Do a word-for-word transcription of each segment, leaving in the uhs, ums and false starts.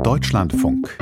Deutschlandfunk.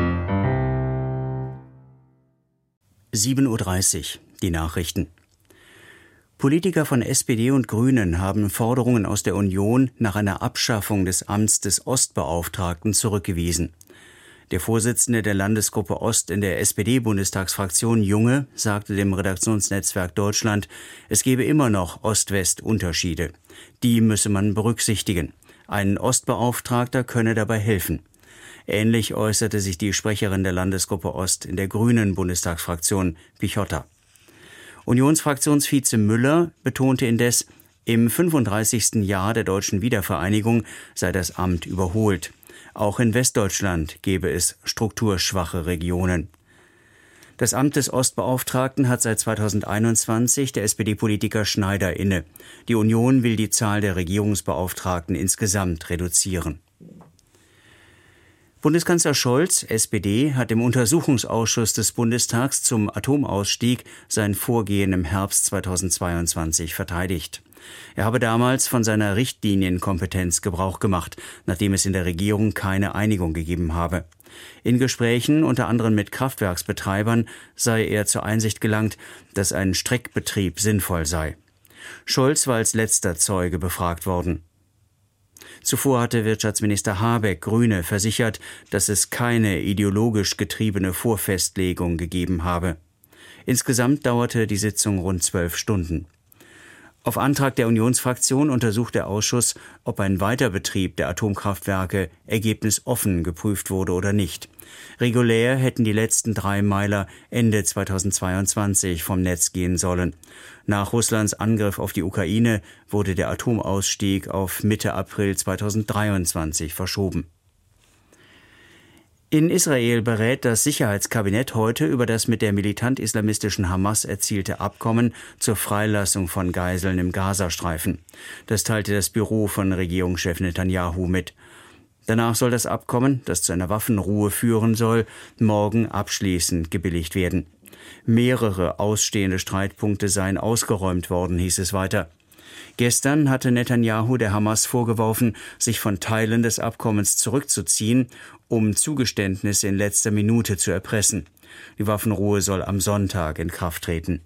sieben Uhr dreißig, die Nachrichten. Politiker von S P D und Grünen haben Forderungen aus der Union nach einer Abschaffung des Amts des Ostbeauftragten zurückgewiesen. Der Vorsitzende der Landesgruppe Ost in der S P D-Bundestagsfraktion Junge sagte dem Redaktionsnetzwerk Deutschland, es gebe immer noch Ost-West-Unterschiede. Die müsse man berücksichtigen. Ein Ostbeauftragter könne dabei helfen. Ähnlich äußerte sich die Sprecherin der Landesgruppe Ost in der Grünen Bundestagsfraktion, Pichotta. Unionsfraktionsvize Müller betonte indes, im fünfunddreißigsten Jahr der deutschen Wiedervereinigung sei das Amt überholt. Auch in Westdeutschland gebe es strukturschwache Regionen. Das Amt des Ostbeauftragten hat seit zweitausendeinundzwanzig der S P D-Politiker Schneider inne. Die Union will die Zahl der Regierungsbeauftragten insgesamt reduzieren. Bundeskanzler Scholz, S P D, hat im Untersuchungsausschuss des Bundestags zum Atomausstieg sein Vorgehen im Herbst zweitausendzweiundzwanzig verteidigt. Er habe damals von seiner Richtlinienkompetenz Gebrauch gemacht, nachdem es in der Regierung keine Einigung gegeben habe. In Gesprächen, unter anderem mit Kraftwerksbetreibern, sei er zur Einsicht gelangt, dass ein Streckbetrieb sinnvoll sei. Scholz war als letzter Zeuge befragt worden. Zuvor hatte Wirtschaftsminister Habeck, Grüne, versichert, dass es keine ideologisch getriebene Vorfestlegung gegeben habe. Insgesamt dauerte die Sitzung rund zwölf Stunden. Auf Antrag der Unionsfraktion untersucht der Ausschuss, ob ein Weiterbetrieb der Atomkraftwerke ergebnisoffen geprüft wurde oder nicht. Regulär hätten die letzten drei Meiler Ende zweitausendzweiundzwanzig vom Netz gehen sollen. Nach Russlands Angriff auf die Ukraine wurde der Atomausstieg auf Mitte April zweitausenddreiundzwanzig verschoben. In Israel berät das Sicherheitskabinett heute über das mit der militant-islamistischen Hamas erzielte Abkommen zur Freilassung von Geiseln im Gazastreifen. Das teilte das Büro von Regierungschef Netanyahu mit. Danach soll das Abkommen, das zu einer Waffenruhe führen soll, morgen abschließend gebilligt werden. Mehrere ausstehende Streitpunkte seien ausgeräumt worden, hieß es weiter. Gestern hatte Netanyahu der Hamas vorgeworfen, sich von Teilen des Abkommens zurückzuziehen, um Zugeständnisse in letzter Minute zu erpressen. Die Waffenruhe soll am Sonntag in Kraft treten.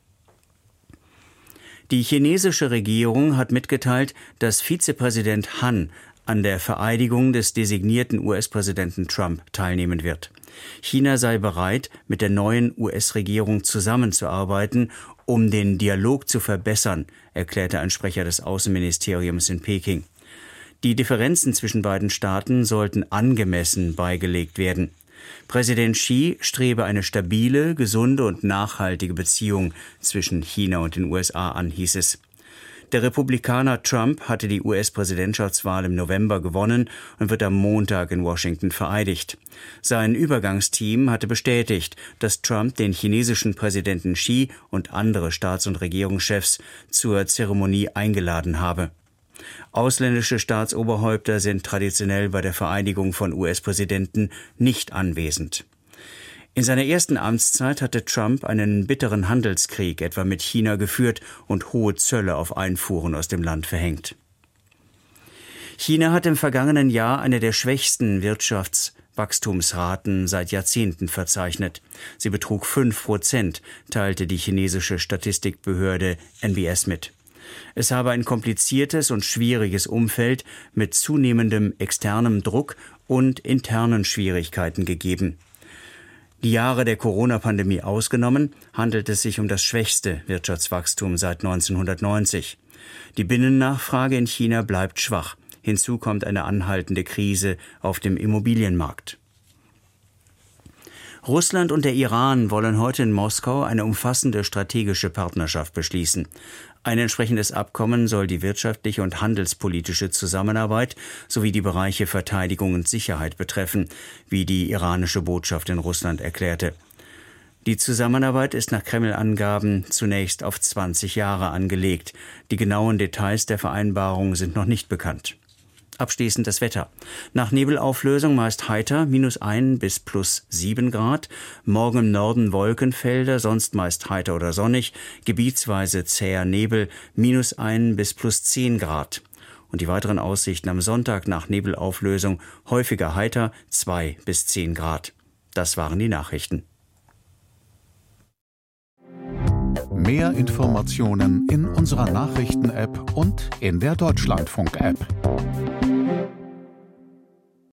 Die chinesische Regierung hat mitgeteilt, dass Vizepräsident Han an der Vereidigung des designierten U S-Präsidenten Trump teilnehmen wird. China sei bereit, mit der neuen U S-Regierung zusammenzuarbeiten, um den Dialog zu verbessern, erklärte ein Sprecher des Außenministeriums in Peking. Die Differenzen zwischen beiden Staaten sollten angemessen beigelegt werden. Präsident Xi strebe eine stabile, gesunde und nachhaltige Beziehung zwischen China und den U S A an, hieß es. Der Republikaner Trump hatte die U S-Präsidentschaftswahl im November gewonnen und wird am Montag in Washington vereidigt. Sein Übergangsteam hatte bestätigt, dass Trump den chinesischen Präsidenten Xi und andere Staats- und Regierungschefs zur Zeremonie eingeladen habe. Ausländische Staatsoberhäupter sind traditionell bei der Vereidigung von U S-Präsidenten nicht anwesend. In seiner ersten Amtszeit hatte Trump einen bitteren Handelskrieg etwa mit China geführt und hohe Zölle auf Einfuhren aus dem Land verhängt. China hat im vergangenen Jahr eine der schwächsten Wirtschaftswachstumsraten seit Jahrzehnten verzeichnet. Sie betrug fünf Prozent, teilte die chinesische Statistikbehörde N B S mit. Es habe ein kompliziertes und schwieriges Umfeld mit zunehmendem externem Druck und internen Schwierigkeiten gegeben. Die Jahre der Corona-Pandemie ausgenommen, handelt es sich um das schwächste Wirtschaftswachstum seit neunzehnhundertneunzig. Die Binnennachfrage in China bleibt schwach. Hinzu kommt eine anhaltende Krise auf dem Immobilienmarkt. Russland und der Iran wollen heute in Moskau eine umfassende strategische Partnerschaft beschließen. Ein entsprechendes Abkommen soll die wirtschaftliche und handelspolitische Zusammenarbeit sowie die Bereiche Verteidigung und Sicherheit betreffen, wie die iranische Botschaft in Russland erklärte. Die Zusammenarbeit ist nach Kreml-Angaben zunächst auf zwanzig Jahre angelegt. Die genauen Details der Vereinbarung sind noch nicht bekannt. Abschließend das Wetter. Nach Nebelauflösung meist heiter, minus ein bis plus sieben Grad. Morgen im Norden Wolkenfelder, sonst meist heiter oder sonnig. Gebietsweise zäher Nebel, minus ein bis plus zehn Grad. Und die weiteren Aussichten am Sonntag nach Nebelauflösung häufiger heiter, zwei bis zehn Grad. Das waren die Nachrichten. Mehr Informationen in unserer Nachrichten-App und in der Deutschlandfunk-App.